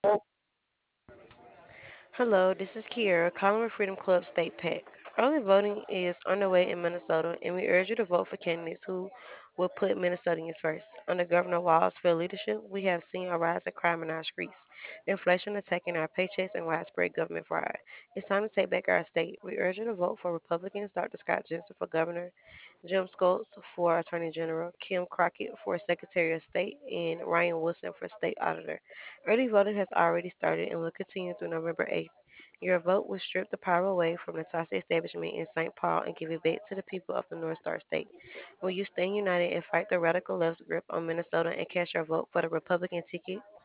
Hello, this is Kiera, calling with Freedom Club State PAC. Early voting is underway in Minnesota, and we urge you to vote for candidates who will put Minnesotans first. Under Governor Walz's leadership, we have seen a rise in crime in our streets, inflation attacking our paychecks, and widespread government fraud. It's time to take back our state. We urge you to vote for Republicans Dr. Scott Jensen for governor, Jim Schultz for Attorney General, Kim Crockett for Secretary of State, and Ryan Wilson for State Auditor. Early voting has already started and will continue through November 8th. Your vote will strip the power away from the toxic establishment in St. Paul and give it back to the people of the North Star State. Will you stand united and fight the radical left's grip on Minnesota and cast your vote for the Republican ticket?